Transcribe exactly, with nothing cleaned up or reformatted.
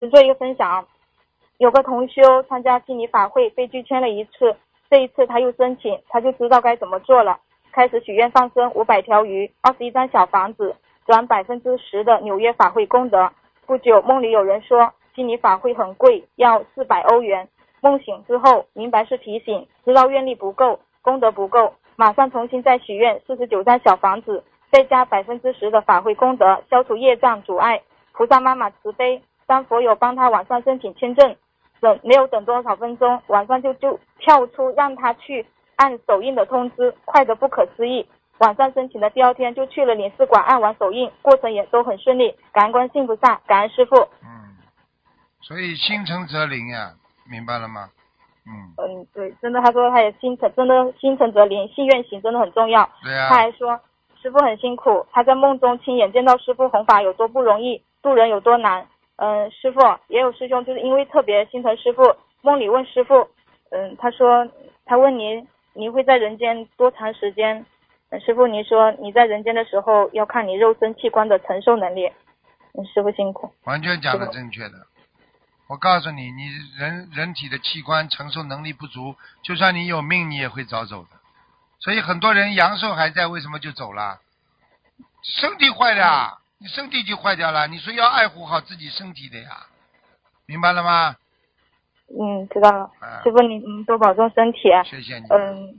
只做一个分享。有个同修参加心理法会被拒签了一次，这一次他又申请，他就知道该怎么做了，开始许愿放生五百条鱼，二十一张小房子，转百分之十的纽约法会功德。不久梦里有人说心理法会很贵，要四百欧元。梦醒之后明白是提醒，知道愿力不够，功德不够，马上重新再许愿四十九张小房子，再加百分之十的法会功德，消除业障阻碍。菩萨妈妈慈悲，当佛友帮他晚上申请签证，等没有等多少分钟，晚上就就跳出让他去按手印的通知，快得不可思议。晚上申请的第二天就去了领事馆按完手印，过程也都很顺利。感恩观世音菩萨，感恩师父。 嗯，所以心诚则灵呀，明白了吗？嗯嗯，对，真的，他说他也心诚，真的心诚则灵，信愿行真的很重要。 对呀、 他还说师父很辛苦，他在梦中亲眼见到师父弘法有多不容易，渡人有多难。嗯，师父也有师兄就是因为特别心疼师父，梦里问师父，嗯，他说他问你你会在人间多长时间？嗯，师父你说你在人间的时候要看你肉身器官的承受能力。嗯，师父辛苦。 完全讲的正确的。我告诉你，你人人体的器官承受能力不足，就算你有命，你也会早走的。所以很多人阳寿还在，为什么就走了？身体坏了，你身体就坏掉了，你说要爱护好自己身体的呀，明白了吗？ 嗯，知道了。 啊师父你嗯多保重身体。 谢谢你。 嗯。